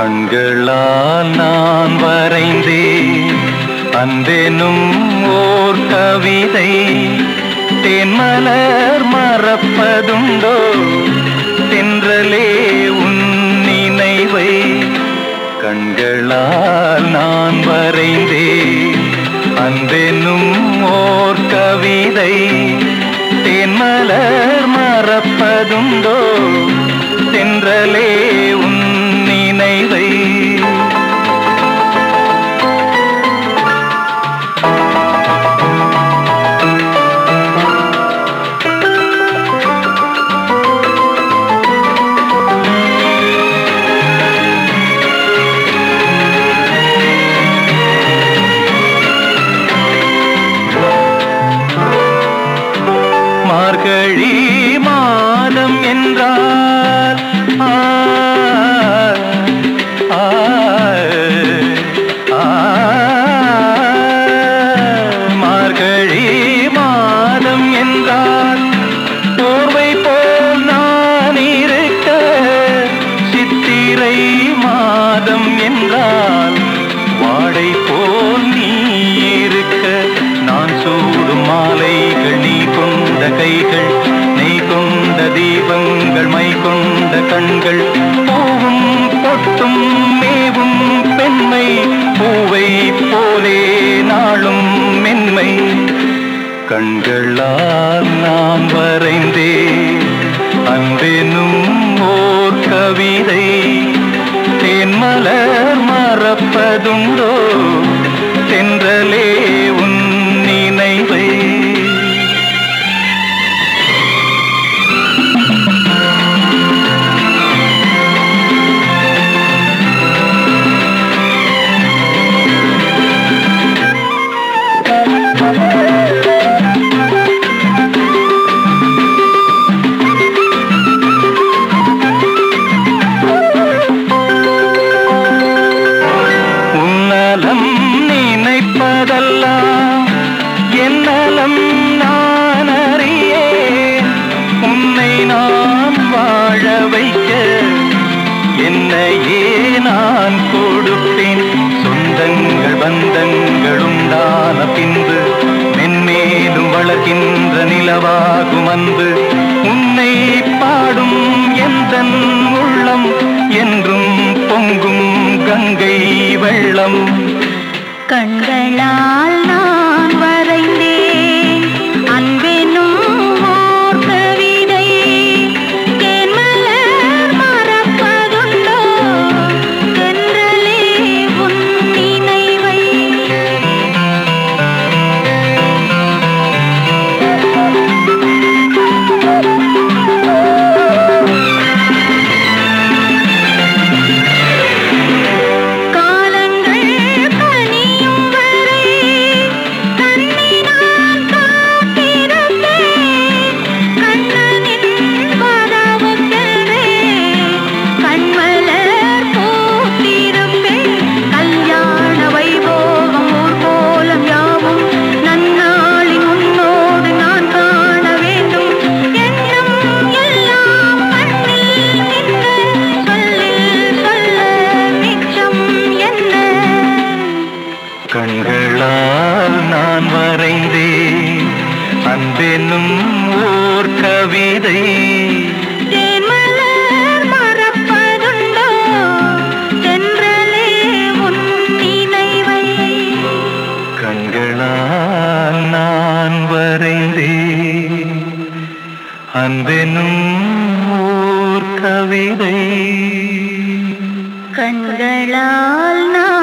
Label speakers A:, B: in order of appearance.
A: கண்களால் நான் வரைந்தேன் அன்பெனும் ஓர் கவிதை. தேன்மலர் மறப்பதுண்டோ தென்றலே உன் நினைவை. கண்களால் நான் வரைந்தேன் அன்பெனும் ஓர் கவிதை. தேன்மலர் மறப்பதுண்டோ தென்றலே உன் நினைவை. மார்கழி மாதம் என்றால் மார்கழி மாதம் என்றால் போர்வை போல் நான் இருக்க. சித்திரை மாதம் என்றால் வாடை போல் நீ இருக்க. நான் சூடும் மாலைகள் நீ கொண்ட கைகள், நீ கொண்ட தீபங்கள், மை கொண்ட கண்கள். பூவும் பொட்டும் மேவும் பெண்மை, பூவை போலே நாளும் மென்மை. கண்களால் நான் வரைந்தேன் அன்பெனும் ஓர் கவிதை. தேன்மலர் மறப்பதுண்டோ தென்றலே உன் நினைவை. உன்னலம் நினைப்பதெல்லாம் என்னலம் நான் அறியேன். உன்னை நான் வாழ வைக்க என்னையே நான் கொடுப்பேன். சொந்தங்கள் பந்தங்கள் உண்டான பின்பு மென்மேலும் வளர்கின்ற நிலவாகும் அன்பு. உன்னை பாடும் எந்தன் உள்ளம் என்றும் பொங்கும் கங்கை வெள்ளம்.
B: கண்களால் நான் வரைந்தேன் அன்பெனும் ஓர் கவிதை. தேன்மலர் மறப்பதுண்டோ தென்றலே உன் நினைவை.
A: கண்களால் நான் வரைந்தேன் அன்பெனும் ஓர் கவிதை.
B: தேன்மலர் மறப்பதுண்டோ தென்றலே உன் நினைவை.
A: கண்களால் நான் வரைந்தேன் அன்பெனும் ஓர் கவிதை.
B: கண்களால் நான்